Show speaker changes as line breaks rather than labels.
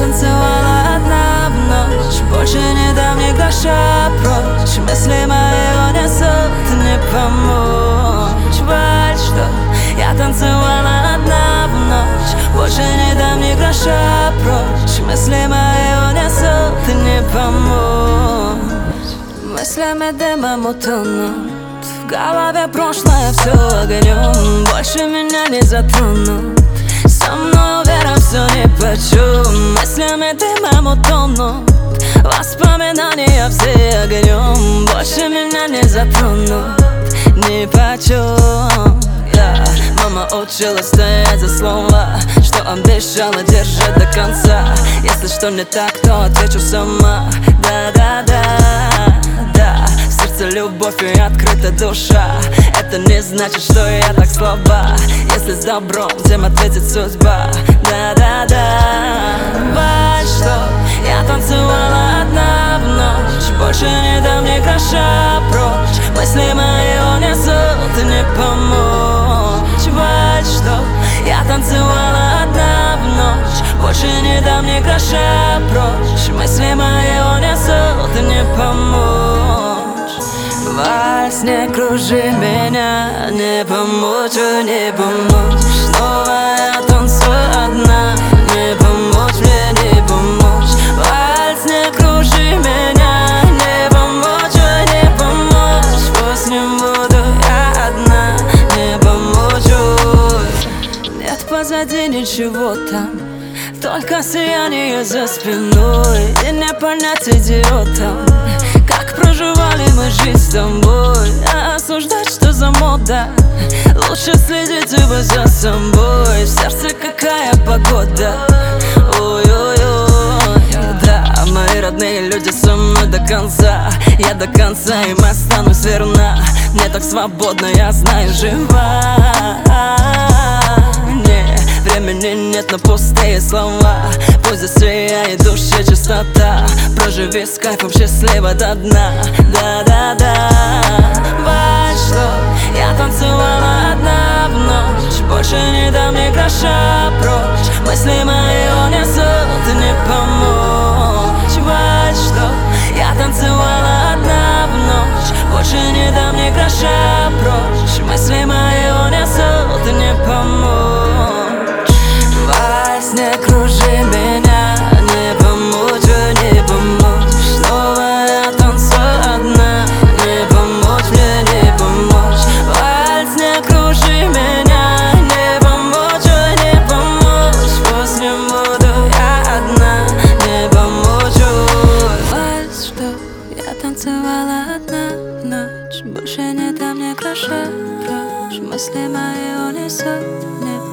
танцевала одна в ночь, больше не дам ни гроша прочь. Мысли мои унесут, не помочь. Жаль, что я танцевала одна в ночь, больше не дам ни гроша прочь. Мысли мои унесут, не помочь. Мыслями дымом утонут, в голове прошлое все огнем, больше меня не затронут. Со мной уверен, все нипочем. Мыслями дымом утонут, воспоминания все огнем, больше меня не затронут нипочем. Мама учила стоять за слова, что обещала держать до конца. Если что не так, то отвечу сама. Да-да-да, да. В сердце любовь и открыта душа. Это не значит, что я так слаба. Если с добром, тем ответит судьба. Да-да-да. Жаль, что я танцевала одна в ночь, больше не дам ни гроша прочь. Мысли мои унесут, не помочь. Жаль, что я танцевала одна в ночь, больше не дам ни гроша прочь. Мысли мои унесут, не помочь. Вальс, не кружи меня, не помочь, не помочь. Снова я танцую одна, не помочь мне, не помочь. Вальс, не кружи меня, не помочь, не помочь. Пусть не буду я одна, не помочь. Нет позади ничего там, только сияние за спиной. И не понять идиотам, как проживали мы жизнь с тобой. А осуждать, что за мода, лучше следите вы за собой. В сердце какая погода, ой-ой-ой. Да, мои родные люди со мной до конца. Я до конца им останусь верна. Мне так свободно, я знаю, жива. Времени нет на пустые слова. Пусть засияет душе чистота. Проживи с кайфом счастливо до дна. Да-да-да. Жаль, что я танцевала одна в ночь, больше не дам ни гроша прочь. Мысли мои унесут, не помочь. Жаль, что я танцевала одна в ночь, больше не дам ни гроша прочь. Мысли мои унесут, не помочь. Вальс, не кружи меня, не помочь, не помочь. Снова я танцую одна, не помочь мне, не помочь. Вальс, не кружи меня, не помочь, не помочь. Пусть не буду я одна, не помочь. Вальс, что я танцевала одна в ночь, больше не дам ни гроша прочь. Мысли мои унесут, не